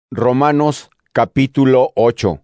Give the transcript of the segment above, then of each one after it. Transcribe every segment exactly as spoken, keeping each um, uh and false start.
Romanos capítulo ocho.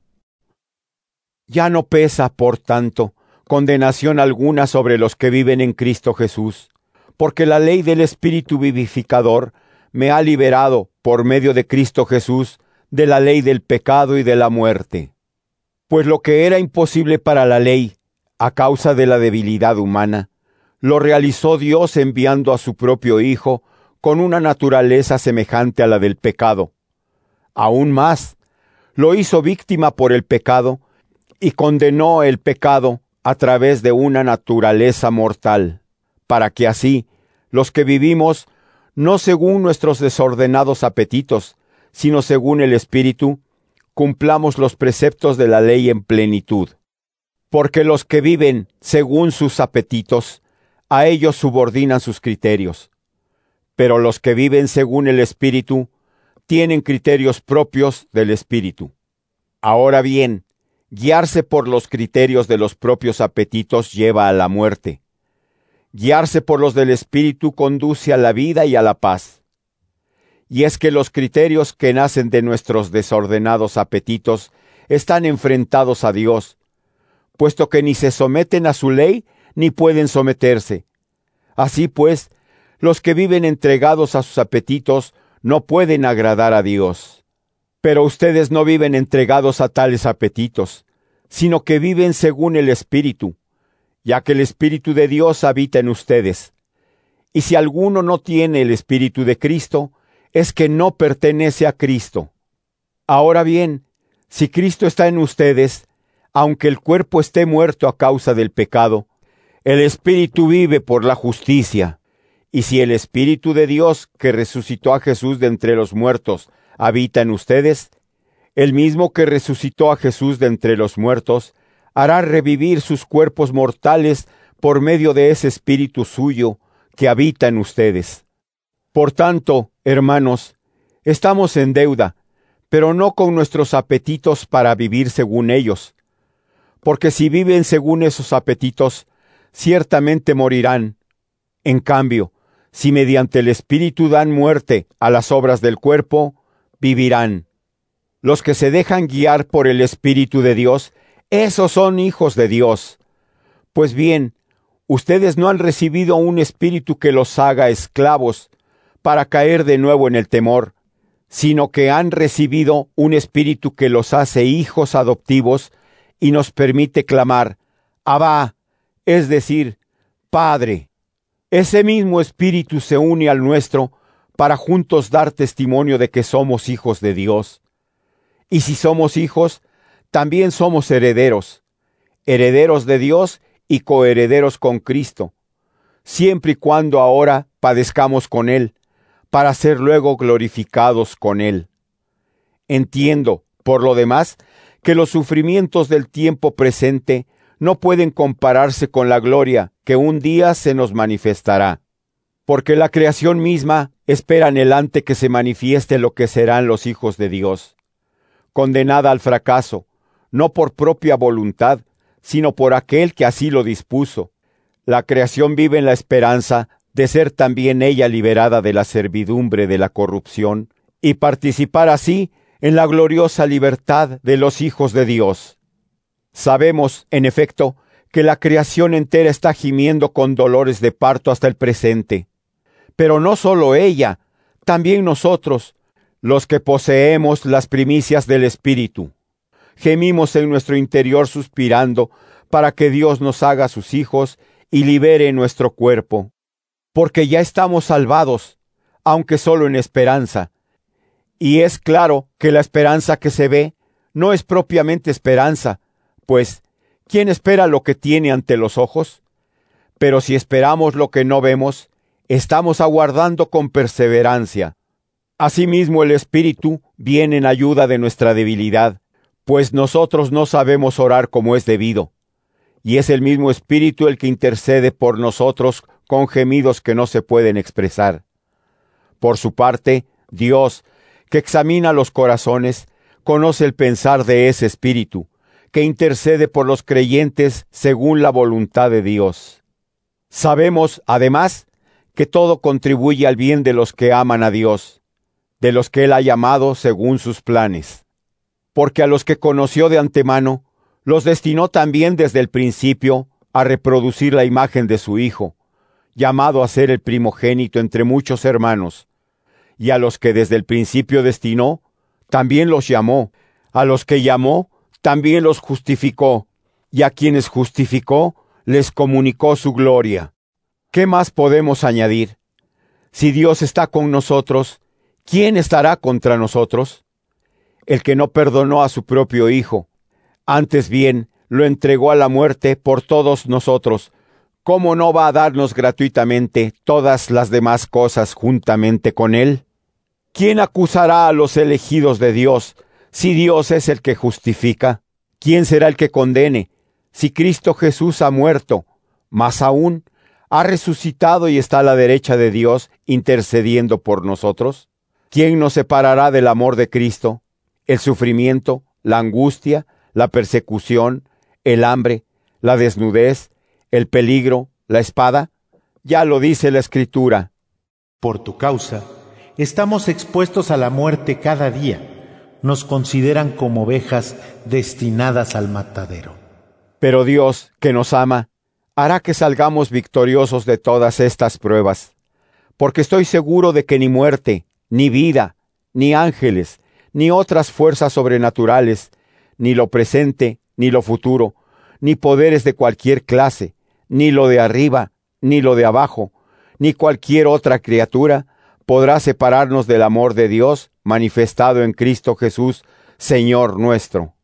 Ya no pesa, por tanto, condenación alguna sobre los que viven en Cristo Jesús, porque la ley del Espíritu vivificador me ha liberado, por medio de Cristo Jesús, de la ley del pecado y de la muerte. Pues lo que era imposible para la ley, a causa de la debilidad humana, lo realizó Dios enviando a su propio Hijo, con una naturaleza semejante a la del pecado. Aún más, lo hizo víctima por el pecado y condenó el pecado a través de una naturaleza mortal, para que así los que vivimos, no según nuestros desordenados apetitos, sino según el Espíritu, cumplamos los preceptos de la ley en plenitud. Porque los que viven según sus apetitos, a ellos subordinan sus criterios. Pero los que viven según el Espíritu, tienen criterios propios del Espíritu. Ahora bien, guiarse por los criterios de los propios apetitos lleva a la muerte. Guiarse por los del Espíritu conduce a la vida y a la paz. Y es que los criterios que nacen de nuestros desordenados apetitos están enfrentados a Dios, puesto que ni se someten a su ley ni pueden someterse. Así pues, los que viven entregados a sus apetitos no pueden agradar a Dios. Pero ustedes no viven entregados a tales apetitos, sino que viven según el Espíritu, ya que el Espíritu de Dios habita en ustedes. Y si alguno no tiene el Espíritu de Cristo, es que no pertenece a Cristo. Ahora bien, si Cristo está en ustedes, aunque el cuerpo esté muerto a causa del pecado, el Espíritu vive por la justicia. Y si el Espíritu de Dios, que resucitó a Jesús de entre los muertos, habita en ustedes, el mismo que resucitó a Jesús de entre los muertos, hará revivir sus cuerpos mortales por medio de ese Espíritu suyo que habita en ustedes. Por tanto, hermanos, estamos en deuda, pero no con nuestros apetitos para vivir según ellos. Porque si viven según esos apetitos, ciertamente morirán. En cambio, si mediante el Espíritu dan muerte a las obras del cuerpo, vivirán. Los que se dejan guiar por el Espíritu de Dios, esos son hijos de Dios. Pues bien, ustedes no han recibido un espíritu que los haga esclavos para caer de nuevo en el temor, sino que han recibido un espíritu que los hace hijos adoptivos y nos permite clamar, Abba, es decir, Padre. Ese mismo Espíritu se une al nuestro para juntos dar testimonio de que somos hijos de Dios. Y si somos hijos, también somos herederos, herederos de Dios y coherederos con Cristo, siempre y cuando ahora padezcamos con Él, para ser luego glorificados con Él. Entiendo, por lo demás, que los sufrimientos del tiempo presente no pueden compararse con la gloria que un día se nos manifestará. Porque la creación misma espera anhelante que se manifieste lo que serán los hijos de Dios, condenada al fracaso, no por propia voluntad, sino por aquel que así lo dispuso. La creación vive en la esperanza de ser también ella liberada de la servidumbre de la corrupción y participar así en la gloriosa libertad de los hijos de Dios. Sabemos, en efecto, que la creación entera está gimiendo con dolores de parto hasta el presente. Pero no solo ella, también nosotros, los que poseemos las primicias del Espíritu, gemimos en nuestro interior suspirando para que Dios nos haga sus hijos y libere nuestro cuerpo. Porque ya estamos salvados, aunque solo en esperanza. Y es claro que la esperanza que se ve no es propiamente esperanza, pues, ¿quién espera lo que tiene ante los ojos? Pero si esperamos lo que no vemos, estamos aguardando con perseverancia. Asimismo el Espíritu viene en ayuda de nuestra debilidad, pues nosotros no sabemos orar como es debido. Y es el mismo Espíritu el que intercede por nosotros con gemidos que no se pueden expresar. Por su parte, Dios, que examina los corazones, conoce el pensar de ese Espíritu, que intercede por los creyentes según la voluntad de Dios. Sabemos, además, que todo contribuye al bien de los que aman a Dios, de los que Él ha llamado según sus planes. Porque a los que conoció de antemano, los destinó también desde el principio a reproducir la imagen de su Hijo, llamado a ser el primogénito entre muchos hermanos. Y a los que desde el principio destinó, también los llamó. A los que llamó, también los justificó. Y a quienes justificó, les comunicó su gloria. ¿Qué más podemos añadir? Si Dios está con nosotros, ¿quién estará contra nosotros? El que no perdonó a su propio Hijo, antes bien lo entregó a la muerte por todos nosotros, ¿cómo no va a darnos gratuitamente todas las demás cosas juntamente con Él? ¿Quién acusará a los elegidos de Dios, si Dios es el que justifica? ¿Quién será el que condene, si Cristo Jesús ha muerto, más aún, ha resucitado y está a la derecha de Dios intercediendo por nosotros? ¿Quién nos separará del amor de Cristo? ¿El sufrimiento, la angustia, la persecución, el hambre, la desnudez, el peligro, la espada? Ya lo dice la Escritura. Por tu causa, estamos expuestos a la muerte cada día. Nos consideran como ovejas destinadas al matadero. Pero Dios, que nos ama, hará que salgamos victoriosos de todas estas pruebas, porque estoy seguro de que ni muerte, ni vida, ni ángeles, ni otras fuerzas sobrenaturales, ni lo presente, ni lo futuro, ni poderes de cualquier clase, ni lo de arriba, ni lo de abajo, ni cualquier otra criatura, podrá separarnos del amor de Dios manifestado en Cristo Jesús, Señor nuestro.